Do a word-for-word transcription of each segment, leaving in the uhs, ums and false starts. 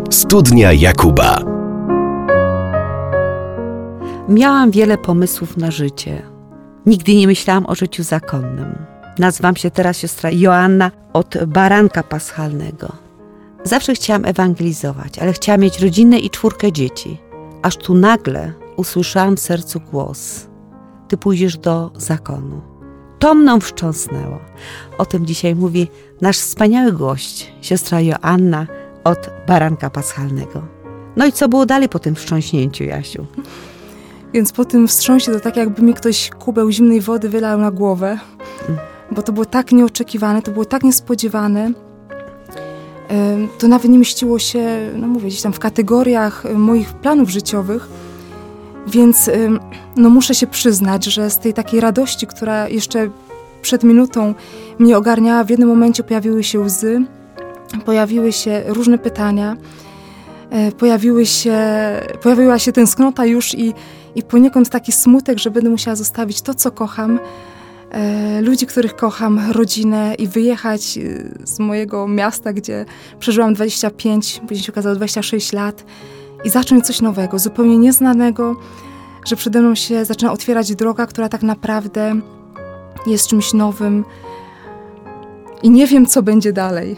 Studnia Jakuba. Miałam wiele pomysłów na życie. Nigdy nie myślałam o życiu zakonnym. Nazywam się teraz siostra Joanna od baranka paschalnego. Zawsze chciałam ewangelizować, ale chciałam mieć rodzinę i czwórkę dzieci. Aż tu nagle usłyszałam w sercu głos: ty pójdziesz do zakonu. To mną wstrząsnęło. O tym dzisiaj mówi nasz wspaniały gość, siostra Joanna od baranka paschalnego. No i co było dalej po tym wstrząśnięciu, Jasiu? Więc po tym wstrząsie to tak, jakby mi ktoś kubeł zimnej wody wylał na głowę, bo to było tak nieoczekiwane, to było tak niespodziewane. To nawet nie mieściło się, no mówię, gdzieś tam w kategoriach moich planów życiowych, więc no muszę się przyznać, że z tej takiej radości, która jeszcze przed minutą mnie ogarniała, w jednym momencie pojawiły się łzy, pojawiły się różne pytania, pojawiły się, pojawiła się tęsknota już i, i poniekąd taki smutek, że będę musiała zostawić to, co kocham, ludzi, których kocham, rodzinę i wyjechać z mojego miasta, gdzie przeżyłam dwadzieścia pięć, później się okazało dwadzieścia sześć lat i zacząć coś nowego, zupełnie nieznanego, że przede mną się zaczyna otwierać droga, która tak naprawdę jest czymś nowym i nie wiem, co będzie dalej.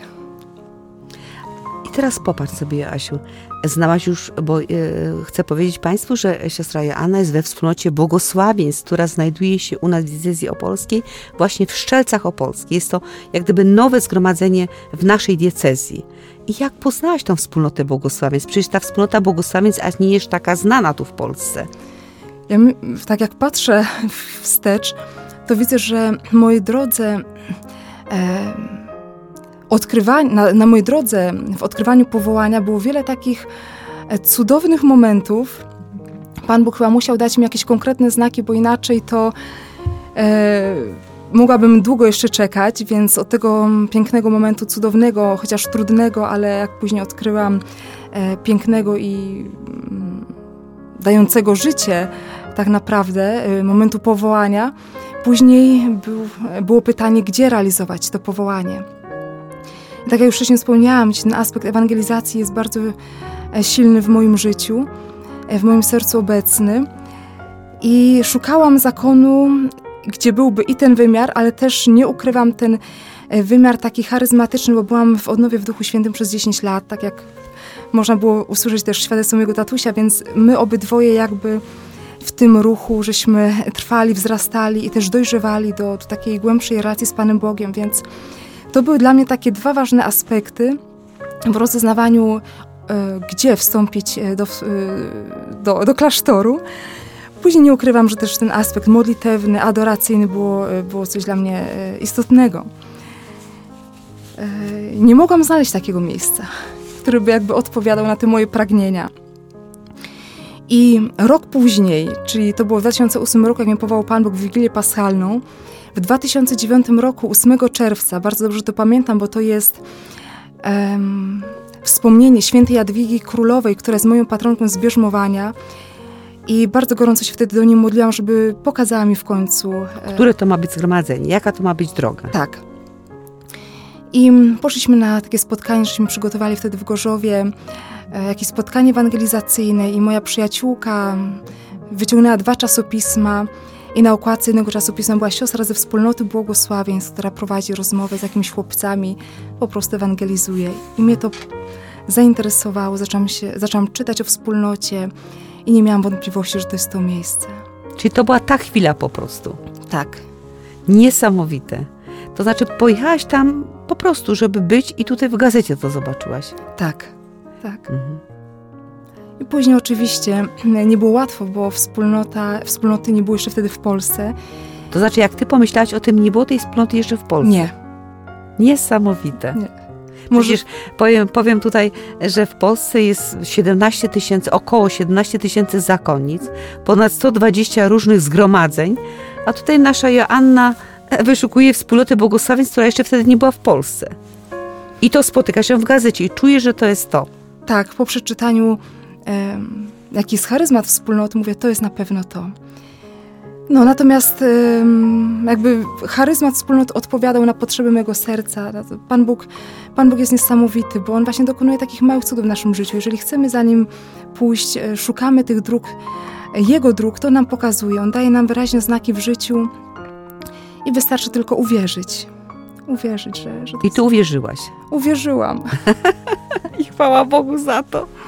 I teraz popatrz sobie, Asiu, znałaś już, bo e, chcę powiedzieć Państwu, że siostra Joanna jest we wspólnocie błogosławieństw, która znajduje się u nas w diecezji opolskiej, właśnie w Strzelcach Opolskich. Jest to jak gdyby nowe zgromadzenie w naszej diecezji. I jak poznałaś tą wspólnotę błogosławieństw? Przecież ta wspólnota błogosławieństw aż nie jest taka znana tu w Polsce. Ja, tak jak patrzę wstecz, to widzę, że moi drodze... E, Odkrywanie, na, na mojej drodze w odkrywaniu powołania było wiele takich cudownych momentów. Pan Bóg chyba musiał dać mi jakieś konkretne znaki, bo inaczej to e, mogłabym długo jeszcze czekać, więc od tego pięknego momentu, cudownego, chociaż trudnego, ale jak później odkryłam, e, pięknego i mm, dającego życie tak naprawdę, e, momentu powołania, później był, było pytanie, gdzie realizować to powołanie. Tak jak już wcześniej wspomniałam, ten aspekt ewangelizacji jest bardzo silny w moim życiu, w moim sercu obecny i szukałam zakonu, gdzie byłby i ten wymiar, ale też nie ukrywam ten wymiar taki charyzmatyczny, bo byłam w odnowie w Duchu Świętym przez dziesięć lat, tak jak można było usłyszeć też świadectwo mojego tatusia, więc my obydwoje jakby w tym ruchu, żeśmy trwali, wzrastali i też dojrzewali do, do takiej głębszej relacji z Panem Bogiem, więc to były dla mnie takie dwa ważne aspekty w rozeznawaniu, y, gdzie wstąpić do, y, do, do klasztoru. Później nie ukrywam, że też ten aspekt modlitewny, adoracyjny było, było coś dla mnie istotnego. Y, nie mogłam znaleźć takiego miejsca, które by jakby odpowiadał na te moje pragnienia. I rok później, czyli to było w dwa tysiące ósmym roku, jak mnie powołał Pan Bóg w Wigilię Paschalną, w dwa tysiące dziewiątym roku, ósmego czerwca, bardzo dobrze to pamiętam, bo to jest um, wspomnienie świętej Jadwigi Królowej, która jest moją patronką z bierzmowania i bardzo gorąco się wtedy do niej modliłam, żeby pokazała mi w końcu... Które to ma być zgromadzenie? Jaka to ma być droga? Tak. I poszliśmy na takie spotkanie, żeśmy przygotowali wtedy w Gorzowie e, jakieś spotkanie ewangelizacyjne i moja przyjaciółka wyciągnęła dwa czasopisma. I na okładce jednego czasopisma była siostra ze wspólnoty błogosławieństw, która prowadzi rozmowę z jakimiś chłopcami, po prostu ewangelizuje. I mnie to zainteresowało, zaczęłam, się, zaczęłam czytać o wspólnocie i nie miałam wątpliwości, że to jest to miejsce. Czyli to była ta chwila po prostu? Tak. Niesamowite. To znaczy pojechałaś tam po prostu, żeby być i tutaj w gazecie to zobaczyłaś? Tak, tak. Mhm. I później oczywiście nie było łatwo, bo wspólnota, wspólnoty nie było jeszcze wtedy w Polsce. To znaczy, jak ty pomyślałaś o tym, nie było tej wspólnoty jeszcze w Polsce? Nie. Niesamowite. Nie. Może... Przecież powiem, powiem tutaj, że w Polsce jest siedemnaście tysięcy, około siedemnaście tysięcy zakonnic, ponad sto dwadzieścia różnych zgromadzeń, a tutaj nasza Joanna wyszukuje wspólnoty błogosławieństw, która jeszcze wtedy nie była w Polsce. I to spotyka się w gazecie i czuje, że to jest to. Tak, po przeczytaniu jaki jest charyzmat wspólnoty, mówię, to jest na pewno to. No, natomiast ym, jakby charyzmat wspólnot odpowiadał na potrzeby mojego serca. Pan Bóg, Pan Bóg jest niesamowity, bo On właśnie dokonuje takich małych cudów w naszym życiu. Jeżeli chcemy za Nim pójść, szukamy tych dróg, Jego dróg, to nam pokazuje. On daje nam wyraźne znaki w życiu i wystarczy tylko uwierzyć. Uwierzyć, że... że I ty uwierzyłaś. Uwierzyłam. I chwała Bogu za to.